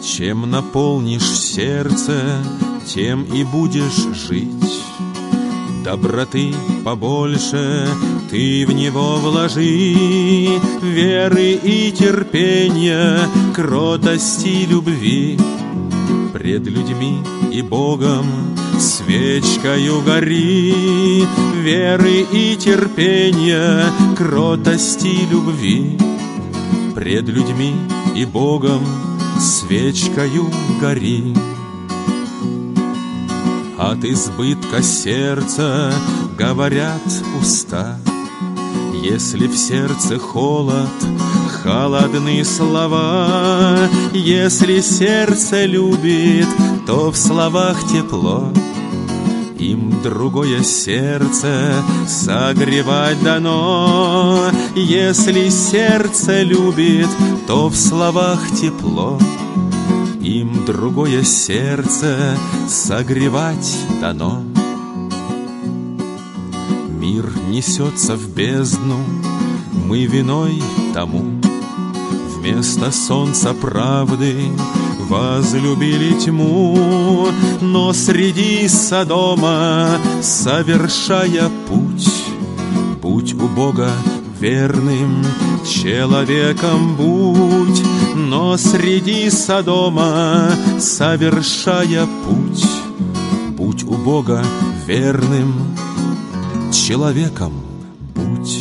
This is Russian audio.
Чем наполнишь сердце, тем и будешь жить. Доброты побольше ты в него вложи, веры и терпения, кротости, любви. Пред людьми и Богом свечкою гори, веры и терпения, кротости, любви. Пред людьми и Богом свечкою гори. От избытка сердца говорят уста. Если в сердце холод, холодны слова. Если сердце любит, то в словах тепло. Им другое сердце согревать дано. Если сердце любит, то в словах тепло. Им другое сердце согревать дано. Мир несется в бездну, мы виной тому. Вместо солнца правды возлюбили тьму. Но среди Содома, совершая путь, будь у Бога верным человеком будь. Но среди Содома, совершая путь, будь у Бога верным человеком будь.